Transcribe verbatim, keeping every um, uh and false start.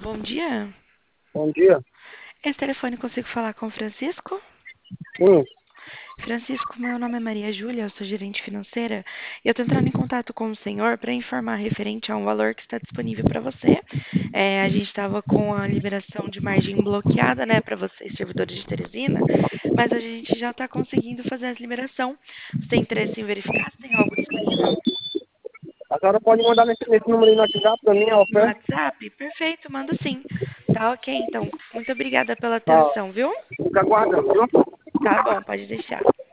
bom dia. Bom dia. Esse telefone consigo falar com o Francisco? Sim. Francisco, meu nome é Maria Júlia, eu sou gerente financeira e eu estou entrando em contato com o senhor para informar referente a um valor que está disponível para você. É, a gente estava com a liberação de margem bloqueada, né, para vocês, servidores de Teresina, mas a gente já está conseguindo fazer essa liberação. Você tem interesse em verificar se tem algo disponível A senhora pode mandar nesse, nesse número aí no WhatsApp pra mim a no oferta? WhatsApp? Perfeito, mando sim. Tá ok, então. Muito obrigada pela Tá. atenção, viu? Fica aguardando, viu? Tá bom, pode deixar.